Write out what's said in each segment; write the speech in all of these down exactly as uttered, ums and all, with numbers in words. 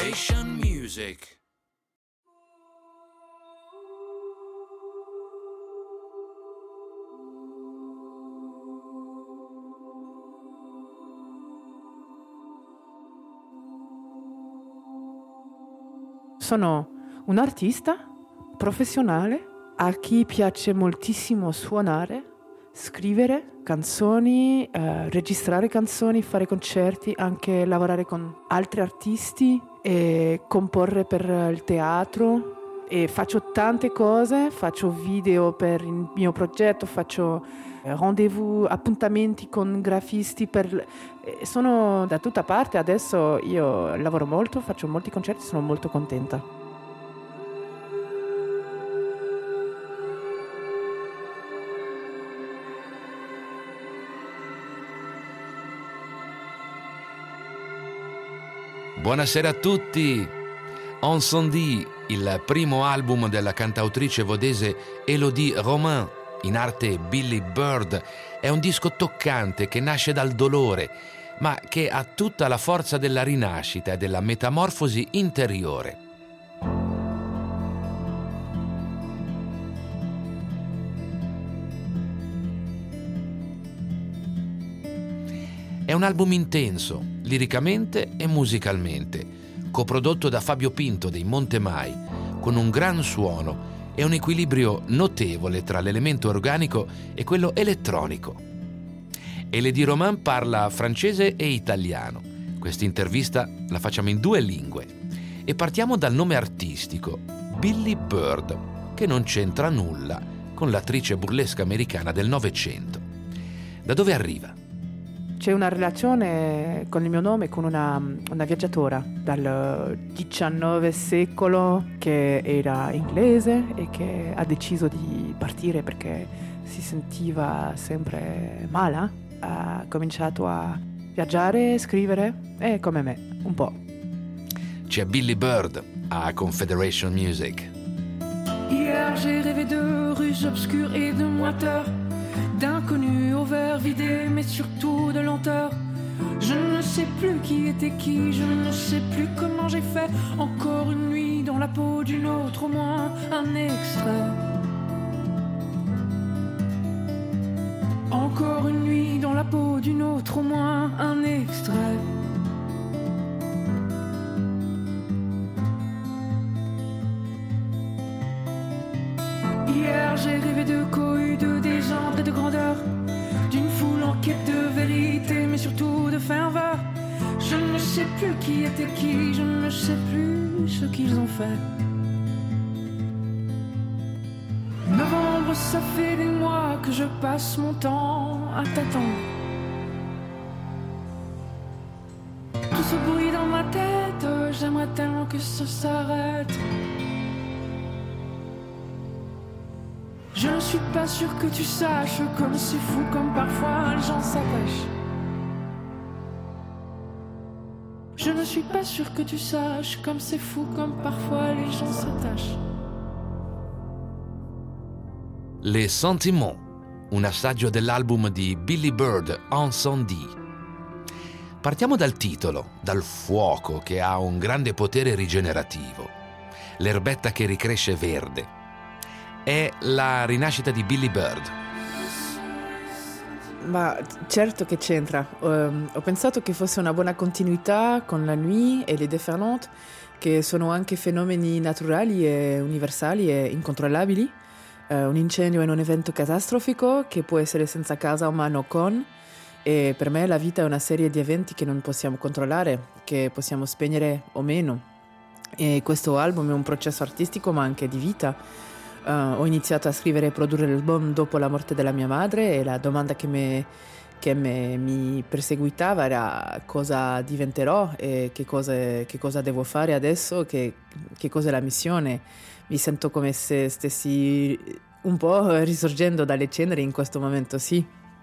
Confederation Music. Sono un artista professionale a chi piace moltissimo suonare, scrivere canzoni, eh, registrare canzoni, fare concerti, anche lavorare con altri artisti e comporre per il teatro. E faccio tante cose, faccio video per il mio progetto, faccio rendezvous, appuntamenti con grafisti, per... sono da tutta parte. Adesso io lavoro molto, faccio molti concerti, sono molto contenta. Buonasera a tutti! Ensemble, il primo album della cantautrice vodese Élodie Romain, in arte Billy Bird, è un disco toccante che nasce dal dolore, ma che ha tutta la forza della rinascita e della metamorfosi interiore. È un album intenso, liricamente e musicalmente, coprodotto da Fabio Pinto dei Monte Mai, con un gran suono e un equilibrio notevole tra l'elemento organico e quello elettronico. Élodie Romain parla francese e italiano. Questa intervista la facciamo in due lingue e partiamo dal nome artistico, Billy Bird, che non c'entra nulla con l'attrice burlesca americana del Novecento. Da dove arriva? C'è una relazione con il mio nome con una, una viaggiatora dal diciannovesimo secolo che era inglese e che ha deciso di partire perché si sentiva sempre male. Ha cominciato a viaggiare, scrivere e come me, un po'. C'è Billy Bird a Confederation Music. Hier j'ai rêvé de rues obscures et de moiteurs, d'inconnus aux verres vidés, mais surtout de lenteur. Je ne sais plus qui était qui, je ne sais plus comment j'ai fait. Encore une nuit dans la peau d'une autre, au moins un extrait. Encore une nuit dans la peau d'une autre, au moins un extrait. Hier j'ai rêvé de cohue, de désordre et de grandeur, d'une foule en quête de vérité, mais surtout de ferveur. Je ne sais plus qui était qui, je ne sais plus ce qu'ils ont fait. Novembre, ça fait des mois que je passe mon temps à t'attendre. Tout ce bruit dans ma tête, j'aimerais tellement que ça s'arrête. Je ne suis pas sûre que tu saches, comme c'est fou, comme parfois les gens s'attachent. Je ne suis pas sûre que tu saches, comme c'est fou, comme parfois les gens s'attachent. Les Sentiments, un assaggio dell'album di Billy Bird, Incendie. Partiamo dal titolo, dal fuoco che ha un grande potere rigenerativo. L'erbetta che ricresce verde. È la rinascita di Billy Bird. Ma certo che c'entra. Um, ho pensato che fosse una buona continuità con la nuit e le déferlantes, che sono anche fenomeni naturali e universali e incontrollabili. Uh, un incendio è un evento catastrofico che può essere senza causa umana o con, e per me la vita è una serie di eventi che non possiamo controllare, che possiamo spegnere o meno. E questo album è un processo artistico ma anche di vita. Uh, ho iniziato a scrivere e produrre l'album dopo la morte della mia madre e la domanda che, me, che me, mi perseguitava era cosa diventerò e che cosa, che cosa devo fare adesso, che, che cosa è la missione. Mi sento come se stessi un po' risorgendo dalle ceneri in questo momento, sì.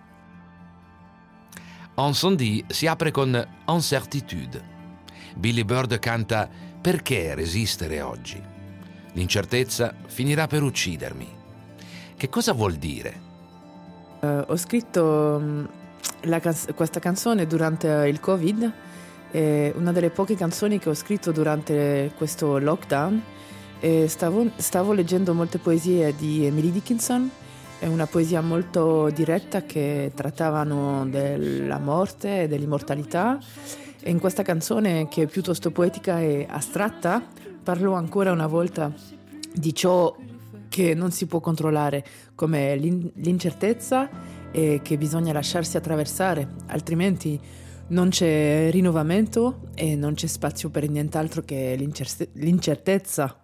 Incendie si apre con Incertitude. Billy Bird canta «Perché resistere oggi? L'incertezza finirà per uccidermi». Che cosa vuol dire? Uh, ho scritto um, la can- questa canzone durante il Covid È una delle poche canzoni che ho scritto durante questo lockdown. E stavo, stavo leggendo molte poesie di Emily Dickinson. È una poesia molto diretta che trattavano della morte e dell'immortalità. E in questa canzone, che è piuttosto poetica e astratta, parlo ancora una volta di ciò che non si può controllare, come l'in- l'incertezza e che bisogna lasciarsi attraversare, altrimenti non c'è rinnovamento e non c'è spazio per nient'altro che l'incer- l'incertezza.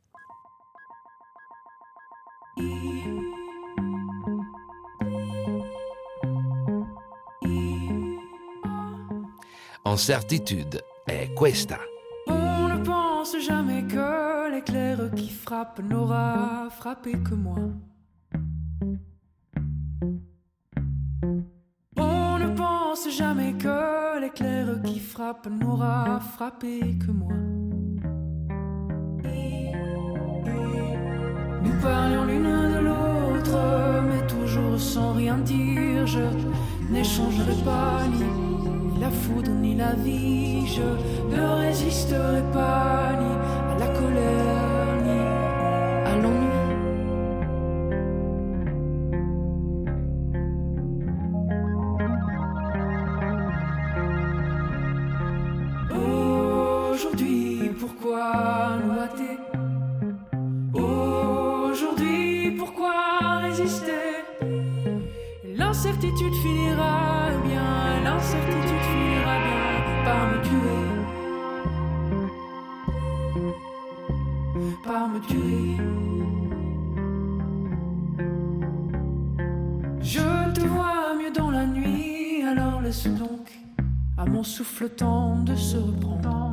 Incertitude è questa. On ne pense jamais que l'éclair qui frappe n'aura frappé que moi. On ne pense jamais que l'éclair qui frappe n'aura frappé que moi. Nous parlions l'une de l'autre, mais toujours sans rien dire. Je n'échangerai pas ni la foudre ni la vie. Je ne résisterai pas ni à la colère ni à l'ennui. Aujourd'hui, pourquoi nous hâter? Aujourd'hui, pourquoi résister? L'incertitude finira bien, l'incertitude finira bien par me tuer, par me tuer. Je te vois mieux dans la nuit, alors laisse donc à mon souffle le temps de se reprendre.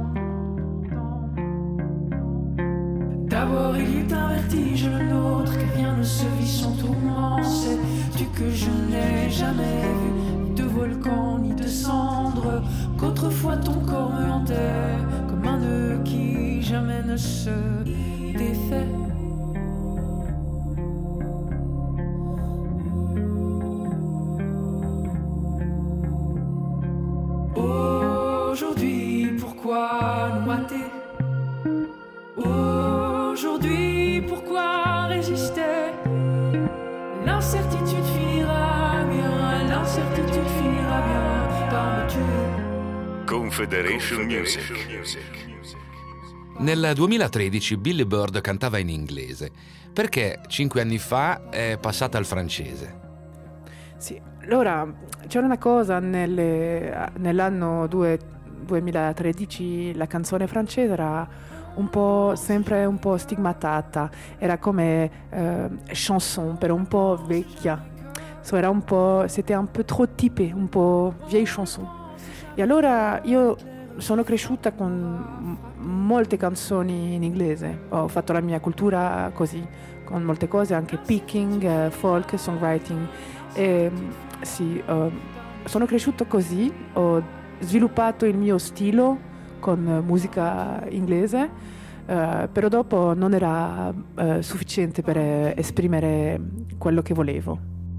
D'abord il y eut un vertige, le nôtre, que rien ne se vit sans tourment. Sais-tu que je n'ai jamais vu ni de volcan ni de cendre, qu'autrefois ton corps me hantait comme un nœud qui jamais ne se défait. Aujourd'hui, pourquoi nous hâter? Aujourd'hui, pourquoi résister? L'incertitude finira bien, l'incertitude finira bien par me tuer. Confederation Music. Nel duemilatredici Billy Bird cantava in inglese, perché cinque anni fa è passata al francese. Sì, allora c'era una cosa nelle, nell'anno due, duemilatredici, la canzone francese era un po' sempre un po' stigmatata, era come euh, chanson, però un po' vecchia, so, era un po', c'était un peu trop typé, un po' vieille chanson. E allora io sono cresciuta con molte canzoni in inglese, ho fatto la mia cultura così, con molte cose, anche picking, uh, folk, songwriting. E, sì, uh, sono cresciuto così, ho sviluppato il mio stile con musica inglese, uh, però dopo non era uh, sufficiente per esprimere quello che volevo.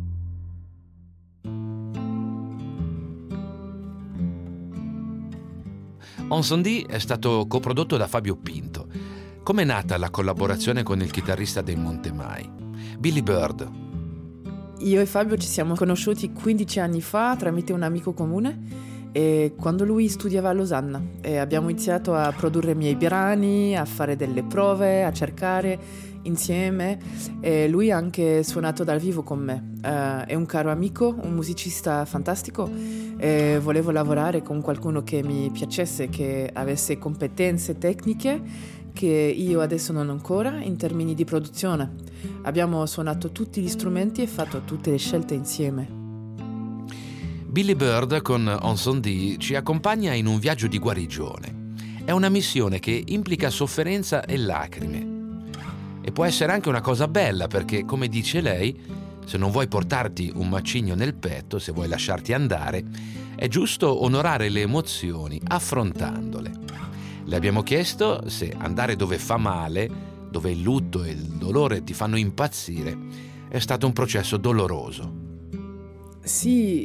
Ensondì è stato coprodotto da Fabio Pinto. Com'è nata la collaborazione con il chitarrista dei Montemai, Billy Bird? Io e Fabio ci siamo conosciuti quindici anni fa tramite un amico comune, e quando lui studiava a Losanna, e abbiamo iniziato a produrre i miei brani, a fare delle prove, a cercare insieme, e lui ha anche suonato dal vivo con me. Uh, è un caro amico, un musicista fantastico, e volevo lavorare con qualcuno che mi piacesse, che avesse competenze tecniche che io adesso non ho ancora in termini di produzione. Abbiamo suonato tutti gli strumenti e fatto tutte le scelte insieme. Billy Bird con Ensondì ci accompagna in un viaggio di guarigione. È una missione che implica sofferenza e lacrime. E può essere anche una cosa bella perché, come dice lei, se non vuoi portarti un macigno nel petto, se vuoi lasciarti andare, è giusto onorare le emozioni affrontandole. Le abbiamo chiesto se andare dove fa male, dove il lutto e il dolore ti fanno impazzire, è stato un processo doloroso. Sì,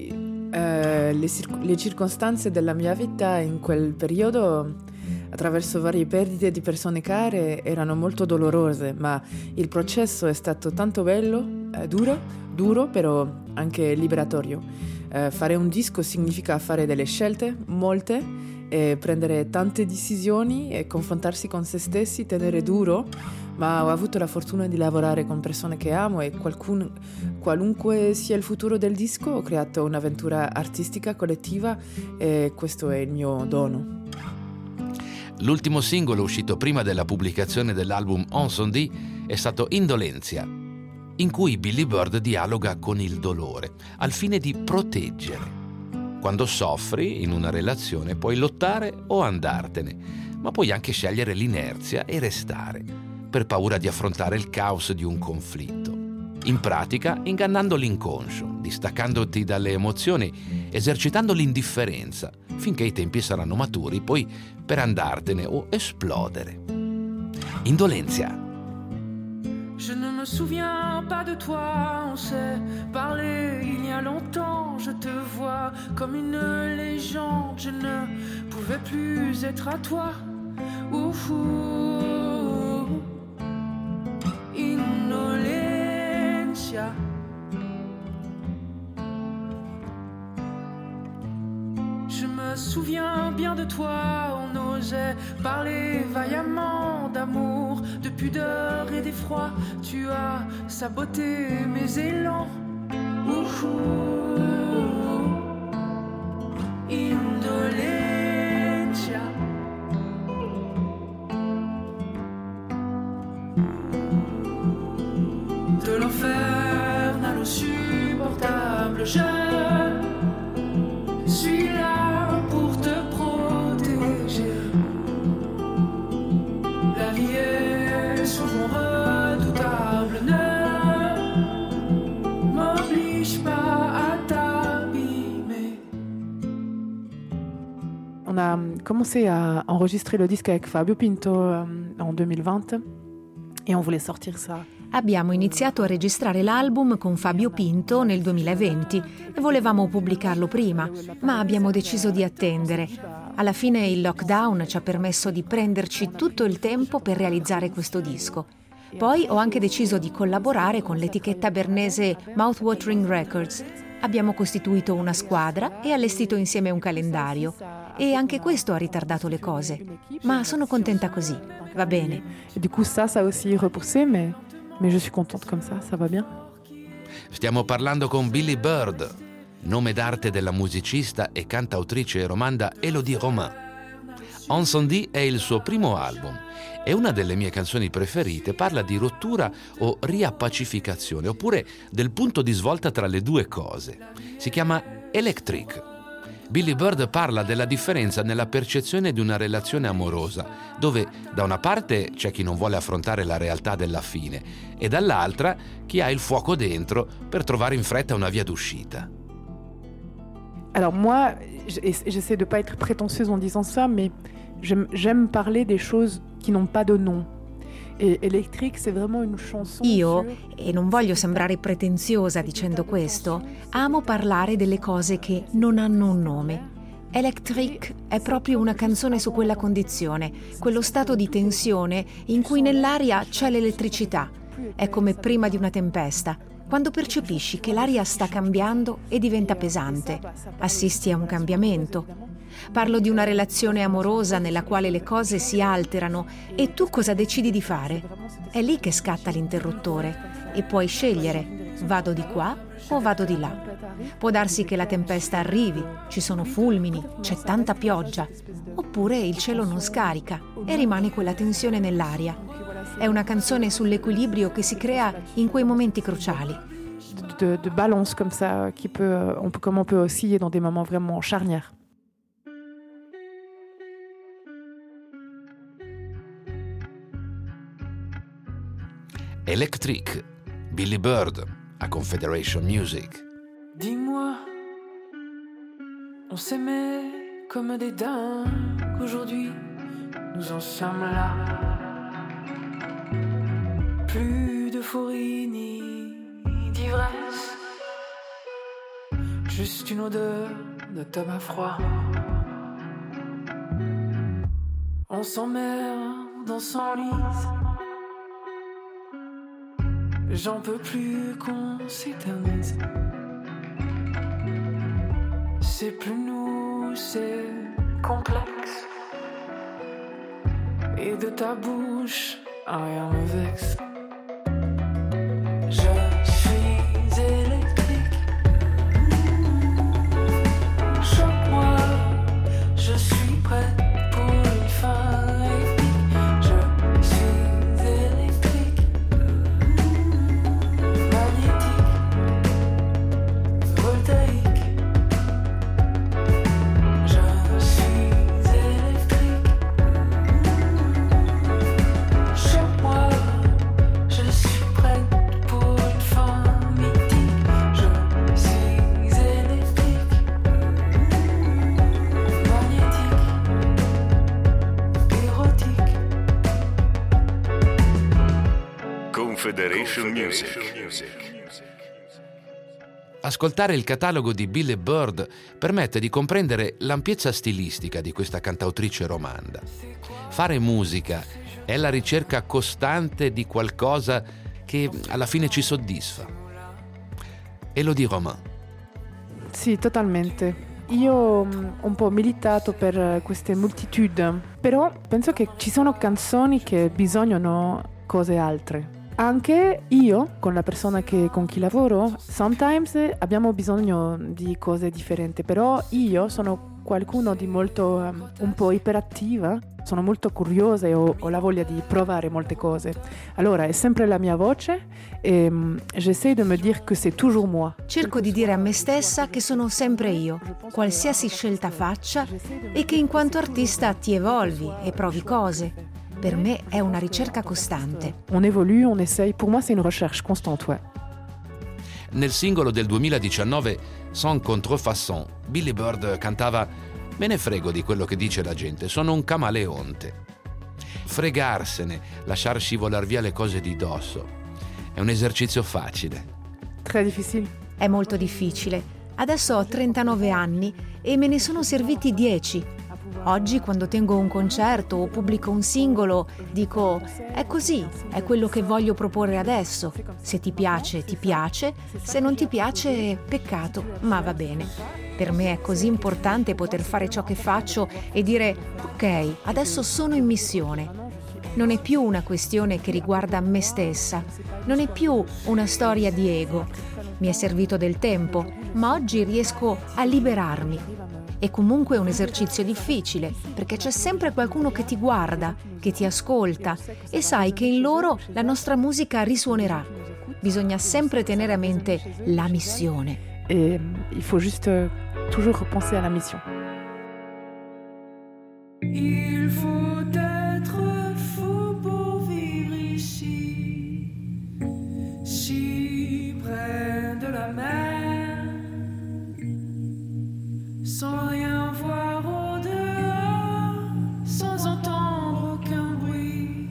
Eh, le, cir- le circostanze della mia vita in quel periodo, attraverso varie perdite di persone care, erano molto dolorose, ma il processo è stato tanto bello, eh, duro, duro, però anche liberatorio. Eh, fare un disco significa fare delle scelte, molte, e prendere tante decisioni e confrontarsi con se stessi, tenere duro, ma ho avuto la fortuna di lavorare con persone che amo e qualcun, qualunque sia il futuro del disco, ho creato un'avventura artistica collettiva e questo è il mio dono. L'ultimo singolo uscito prima della pubblicazione dell'album Ensondie è stato Indolenzia, in cui Billy Bird dialoga con il dolore, al fine di proteggere. Quando soffri in una relazione puoi lottare o andartene, ma puoi anche scegliere l'inerzia e restare, per paura di affrontare il caos di un conflitto. In pratica, ingannando l'inconscio, distaccandoti dalle emozioni, esercitando l'indifferenza, finché i tempi saranno maturi, poi per andartene o esplodere. Indolenzia. Je ne me souviens pas de toi, on s'est parlé il y a longtemps. Je te vois comme une légende, je ne pouvais plus être à toi. Ouf, indolencia. Je me souviens bien de toi, on osait parler vaillamment d'amour, de pudeur et d'effroi. Tu as saboté mes élans. Ouh, indolencia. De l'infernal au supportable, je suis là pour te protéger. La vie est souvent redoutable, ne m'oblige pas à t'abîmer. On a commencé à enregistrer le disque avec Fabio Pinto en duemilaventi et on voulait sortir ça. Abbiamo iniziato a registrare l'album con Fabio Pinto nel duemilaventi e volevamo pubblicarlo prima, ma abbiamo deciso di attendere. Alla fine il lockdown ci ha permesso di prenderci tutto il tempo per realizzare questo disco. Poi ho anche deciso di collaborare con l'etichetta bernese Mouthwatering Records. Abbiamo costituito una squadra e allestito insieme un calendario. E anche questo ha ritardato le cose. Ma sono contenta così. Va bene. Et du coup ça, ça a aussi repoussé, mais, mais je suis contente comme ça, ça va bien. Stiamo parlando con Billy Bird, nome d'arte della musicista e cantautrice romanda Elodie Romain. Ensondie è il suo primo album e una delle mie canzoni preferite parla di rottura o riappacificazione, oppure del punto di svolta tra le due cose. Si chiama Electric. Billy Bird parla della differenza nella percezione di una relazione amorosa, dove da una parte c'è chi non vuole affrontare la realtà della fine e dall'altra chi ha il fuoco dentro per trovare in fretta una via d'uscita. Alors moi, j'essaie de pas être prétentieuse en disant ça, mais j'aime, j'aime parler des choses qui n'ont pas de nom. Et Electric, c'est vraiment une chanson. Io, e non voglio sembrare pretenziosa dicendo questo, amo parlare delle cose che non hanno un nome. Electric è proprio una canzone su quella condizione, quello stato di tensione in cui nell'aria c'è l'elettricità. È come prima di una tempesta, quando percepisci che l'aria sta cambiando e diventa pesante. Assisti a un cambiamento. Parlo di una relazione amorosa nella quale le cose si alterano e tu cosa decidi di fare? È lì che scatta l'interruttore e puoi scegliere, vado di qua o vado di là. Può darsi che la tempesta arrivi, ci sono fulmini, c'è tanta pioggia, oppure il cielo non scarica e rimane quella tensione nell'aria. È una canzone sull'equilibrio che si crea in quei momenti cruciali. De, de balance comme ça, qui peut, on peut, comme on peut osciller dans des moments vraiment charnières. Electric, Billy Bird, à Confederation Music. Dis-moi, on s'aimait comme des dingues. Aujourd'hui, nous en sommes là. Plus d'euphorie ni d'ivresse. juste une odeur de tabac froid. On s'emmerde, on s'enlise. J'en peux plus qu'on s'éternise. C'est plus nous, c'est complexe. Et de ta bouche, rien me vexe. Je suis électrique. Choque-moi, je suis prête pour une fin épique. Je suis électrique, magnétique, voltaïque. Je suis électrique. Choque-moi, je suis prête pour une fin mythique. Je suis électrique, magnétique, érotique. Confederation Music. Ascoltare il catalogo di Billie Bird permette di comprendere l'ampiezza stilistica di questa cantautrice romanda. Fare musica è la ricerca costante di qualcosa che alla fine ci soddisfa. Elodie Romain. Sì, totalmente. Io ho un po' militato per queste moltitude, però penso che ci sono canzoni che bisognano cose altre. Anche io, con la persona che, con chi lavoro, sometimes abbiamo bisogno di cose differenti, però io sono qualcuno di molto, um, un po' iperattiva, sono molto curiosa e ho, ho la voglia di provare molte cose. Allora è sempre la mia voce e um, j'essaie de me dire que c'est toujours moi. Cerco di dire a me stessa che sono sempre io, qualsiasi scelta faccia, e che in quanto artista ti evolvi e provi cose. Per me è una ricerca costante. On évolue, on essaye. Pour moi, c'est une recherche constante, ouais. Nel singolo del duemiladiciannove, Sans Contrefaçon, Billie Bird cantava «Me ne frego di quello che dice la gente, sono un camaleonte». Fregarsene, lasciar scivolar via le cose di dosso, è un esercizio facile. Très difficile. È molto difficile. Adesso ho trentanove anni e me ne sono serviti dieci. Oggi, quando tengo un concerto o pubblico un singolo, dico è così, è quello che voglio proporre adesso. Se ti piace, ti piace, se non ti piace, peccato, ma va bene. Per me è così importante poter fare ciò che faccio e dire ok, adesso sono in missione. Non è più una questione che riguarda me stessa, non è più una storia di ego. Mi è servito del tempo, ma oggi riesco a liberarmi. È comunque un esercizio difficile, perché c'è sempre qualcuno che ti guarda, che ti ascolta e sai che in loro la nostra musica risuonerà. Bisogna sempre tenere a mente la missione. Et il faut juste toujours penser à la mission. Il faut être fou pour vivre ici, si près de la mer, sans rien voir au-dehors, sans entendre aucun bruit.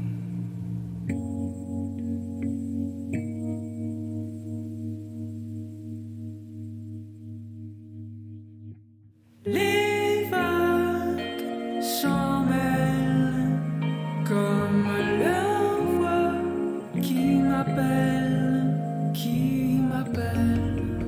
Les vagues s'en mêlent comme leur voix qui m'appelle, qui m'appelle.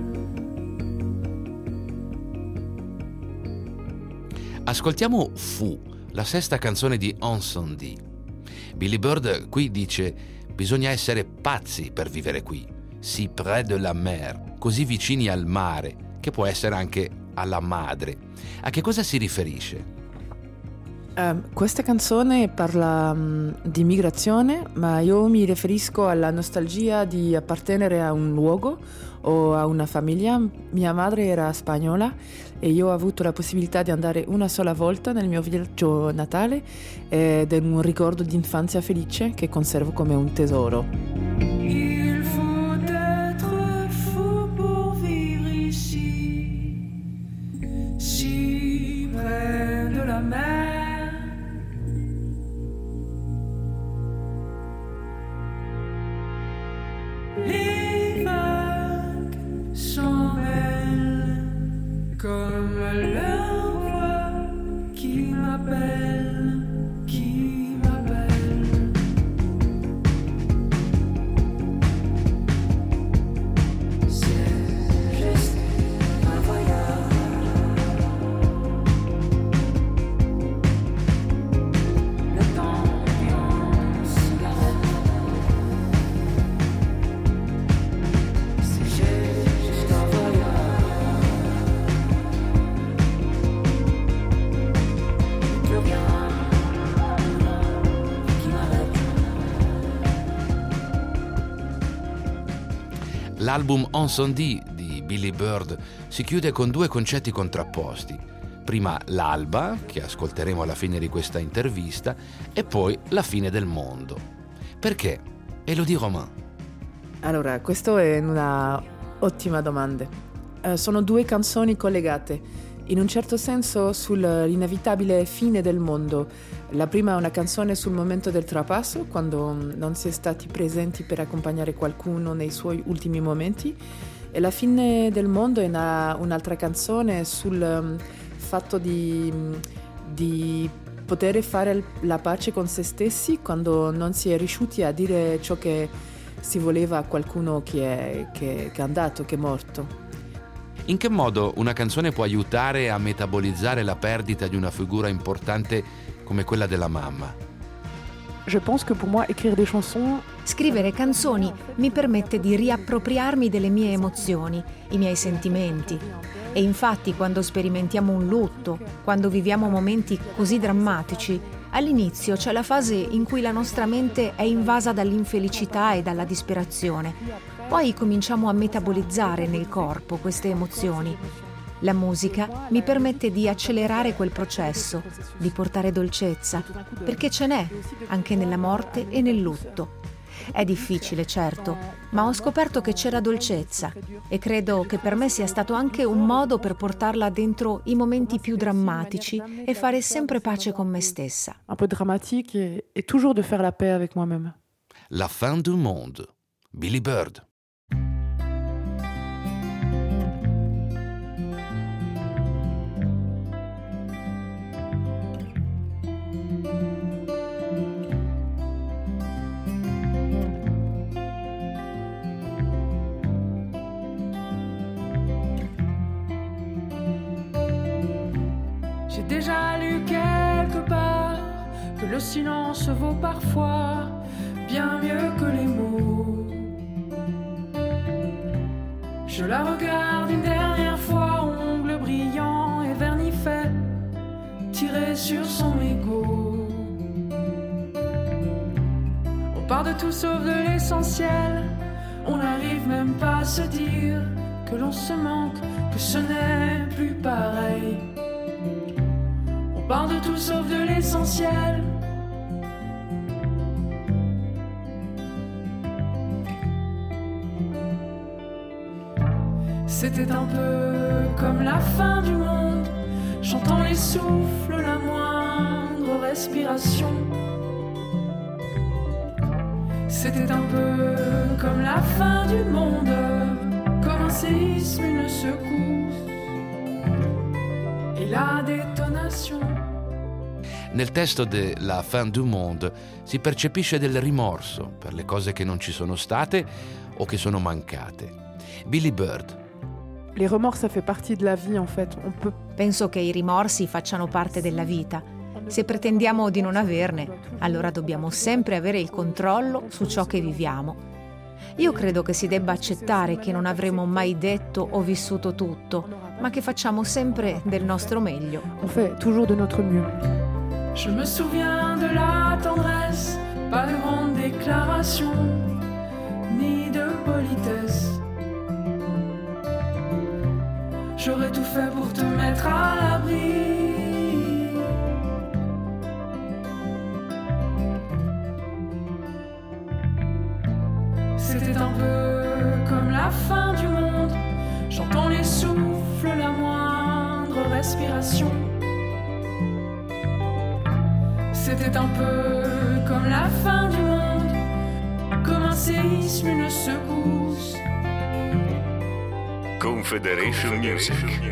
Ascoltiamo Fu, la sesta canzone di Ensondie. Billie Bird qui dice bisogna essere pazzi per vivere qui, si près de la mer, così vicini al mare, che può essere anche alla madre. A che cosa si riferisce? Uh, questa canzone parla um, di migrazione, ma io mi riferisco alla nostalgia di appartenere a un luogo o a una famiglia. Mia madre era spagnola e io ho avuto la possibilità di andare una sola volta nel mio villaggio natale ed è un ricordo di infanzia felice che conservo come un tesoro. Il faut être fou pour vivre ici, si près de la mer. Les vagues s'en mêlent L'album Incendie di Billy Bird si chiude con due concetti contrapposti. Prima l'alba, che ascolteremo alla fine di questa intervista, e poi la fine del mondo. Perché? Elodie Romain. Allora, questa è una ottima domanda. Uh, sono due canzoni collegate, in un certo senso sull'inevitabile fine del mondo. La prima è una canzone sul momento del trapasso, quando non si è stati presenti per accompagnare qualcuno nei suoi ultimi momenti, e la fine del mondo è una, un'altra canzone sul um, fatto di, di poter fare la pace con se stessi quando non si è riusciti a dire ciò che si voleva a qualcuno che è, che, che è andato, che è morto. In che modo una canzone può aiutare a metabolizzare la perdita di una figura importante come quella della mamma? Je pense que pour moi écrire des chansons. Scrivere canzoni mi permette di riappropriarmi delle mie emozioni, i miei sentimenti. E infatti quando sperimentiamo un lutto, quando viviamo momenti così drammatici, all'inizio c'è la fase in cui la nostra mente è invasa dall'infelicità e dalla disperazione. Poi cominciamo a metabolizzare nel corpo queste emozioni. La musica mi permette di accelerare quel processo, di portare dolcezza, perché ce n'è anche nella morte e nel lutto. È difficile, certo, ma ho scoperto che c'era dolcezza e credo che per me sia stato anche un modo per portarla dentro i momenti più drammatici e fare sempre pace con me stessa. Un peu dramatique et, et toujours de faire la paix avec moi-même. La fin du monde, Billy Bird. J'ai déjà lu quelque part que le silence vaut parfois bien mieux que les mots. Je la regarde une dernière fois, ongles brillants et vernis faits, tirés sur son mégot. On part de tout sauf de l'essentiel, on n'arrive même pas à se dire que l'on se manque, que ce n'est plus pareil. On parle de tout sauf de l'essentiel. C'était un peu comme la fin du monde, chantant les souffles, la moindre respiration. C'était un peu comme la fin du monde, comme un séisme, une secousse et la détonation. Nel testo de La fin du monde si percepisce del rimorso per le cose che non ci sono state o che sono mancate. Billy Bird. Les remords, ça fait partie de la vie, en fait. On peut... Penso che i rimorsi facciano parte della vita. Se pretendiamo di non averne, allora dobbiamo sempre avere il controllo su ciò che viviamo. Io credo che si debba accettare che non avremo mai detto o vissuto tutto, ma che facciamo sempre del nostro meglio. On fait toujours de notre mieux. Je me souviens de la tendresse, pas de grandes déclarations, ni de politesse. J'aurais tout fait pour te mettre à l'abri. C'était un peu comme la fin du monde, j'entends les souffles, la moindre respiration. C'était un peu comme la fin du monde, comme un séisme, une secousse. Confederation Music.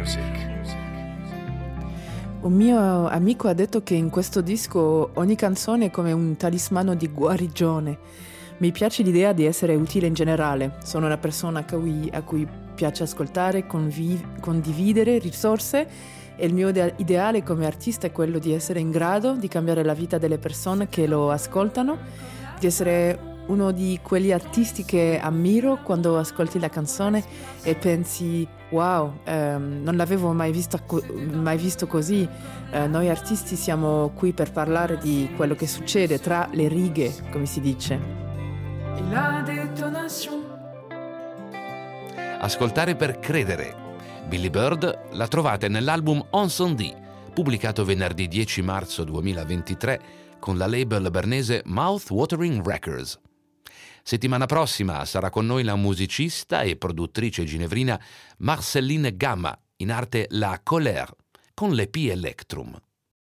Un mio amico ha detto che in questo disco ogni canzone è come un talismano di guarigione. Mi piace l'idea di essere utile in generale. Sono una persona a cui, a cui piace ascoltare, conviv- condividere risorse, e il mio ideale come artista è quello di essere in grado di cambiare la vita delle persone che lo ascoltano, di essere uno di quegli artisti che ammiro quando ascolti la canzone e pensi wow, ehm, non l'avevo mai, vista co- mai visto così. Eh, noi artisti siamo qui per parlare di quello che succede tra le righe, come si dice. Et la détonation, Ascoltare per credere. Billy Bird la trovate nell'album On Sunday, pubblicato venerdì dieci marzo duemilaventitré con la label bernese Mouth Watering Records. Settimana prossima sarà con noi la musicista e produttrice ginevrina Marceline Gamma, in arte La Colère, con l'E P Electrum.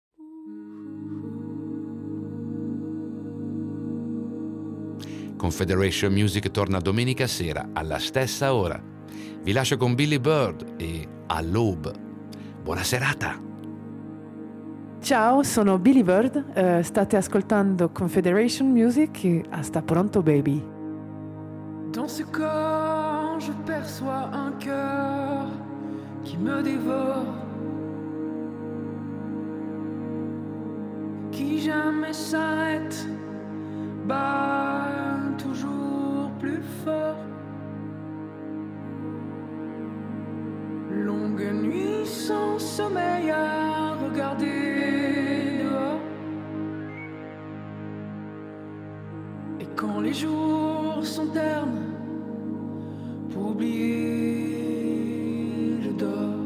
Confederation Music torna domenica sera alla stessa ora. Vi lascio con Billy Bird e All'Aube. Buona serata! Ciao, sono Billy Bird, uh, state ascoltando Confederation Music e hasta pronto baby. Dans ce corps, je perçois un cœur qui me dévore, qui jamais s'arrête, bat toujours plus fort. Longue nuit sans sommeil à regarder dehors. Et quand les jours sont ternes, pour oublier, je dors.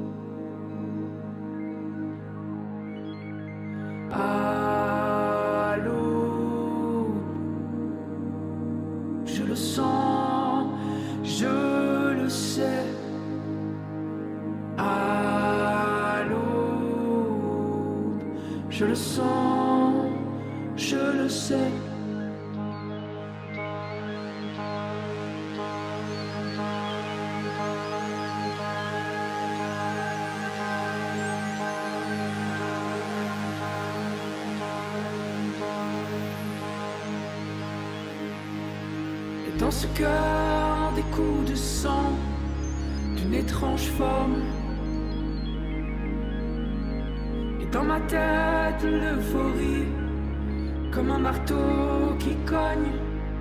À l'eau, je le sens, je le sais. À l'eau, je le sens, je le sais. Dans ce cœur, des coups de sang d'une étrange forme. Et dans ma tête, l'euphorie, comme un marteau qui cogne.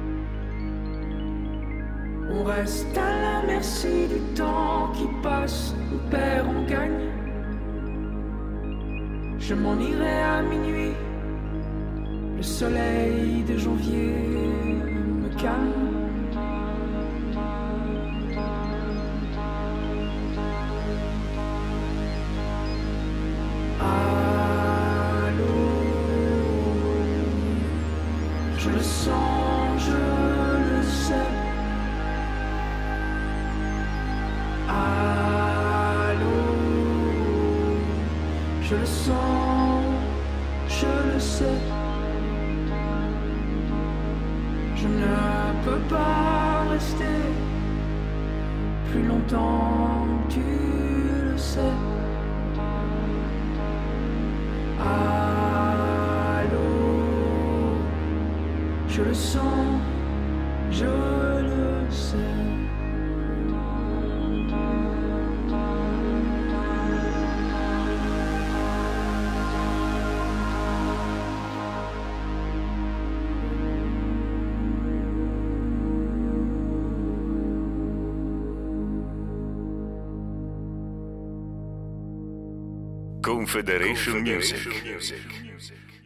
On reste à la merci du temps qui passe, on perd, on gagne. Je m'en irai à minuit, le soleil de janvier me calme. Je le sens, je le sais. Allô, je le sens, je le sais. Je ne peux pas rester plus longtemps, tu le sais. Je le sens, je le sais. Confederation Music.